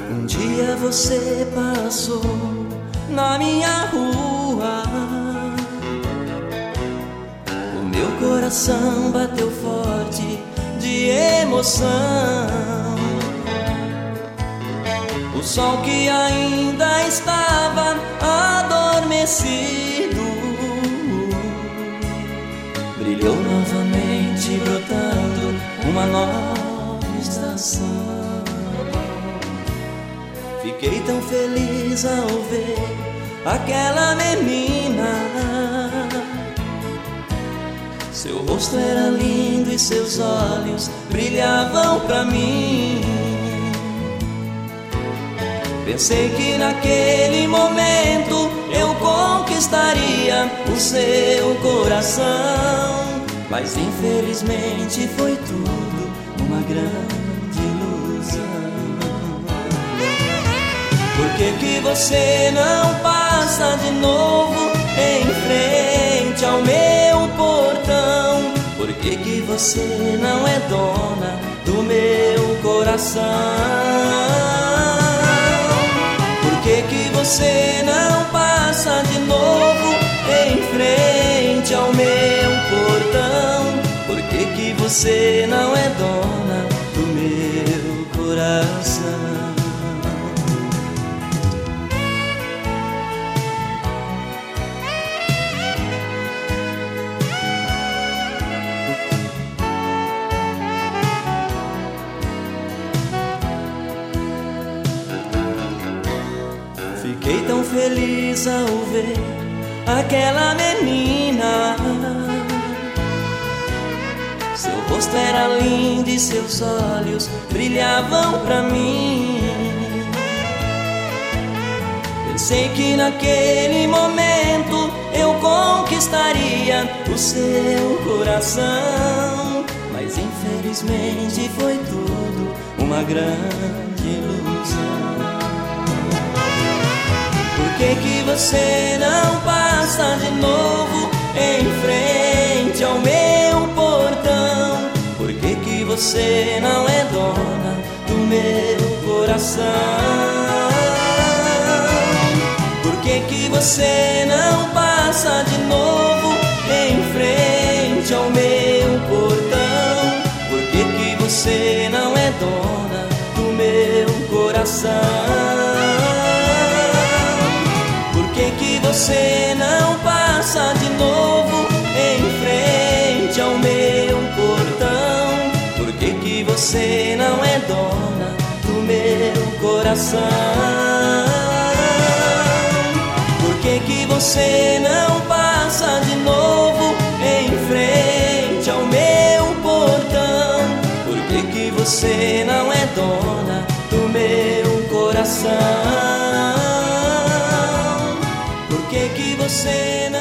Um dia você passou na minha rua, o meu coração bateu forte de emoção. O sol que ainda estava adormecido brilhou novamente, brotando uma nova estação. Fiquei tão feliz ao ver aquela menina. Seu rosto era lindo e seus olhos brilhavam pra mim. Pensei que naquele momento eu conquistaria o seu coração, mas infelizmente foi tudo uma grande ilusão. Por que você não passa de novo em frente ao meu portão? Por que você não é dona do meu coração? Por que você não passa de novo em frente ao meu portão? Por que você não é dona do meu coração? Fiquei tão feliz ao ver aquela menina. Seu rosto era lindo e seus olhos brilhavam pra mim. Pensei que naquele momento eu conquistaria o seu coração, mas infelizmente foi tudo uma grande ilusão. Por que você não passa de novo em frente ao meu portão? Por que você não é dona do meu coração? Por que você não passa de novo em frente ao meu portão? Por que você não é dona do meu coração? Por que você não passa de novo em frente ao meu portão? Por que você não é dona do meu coração? Por que você não passa de novo em frente ao meu portão? Por que você não é dona do meu coração? Por que você não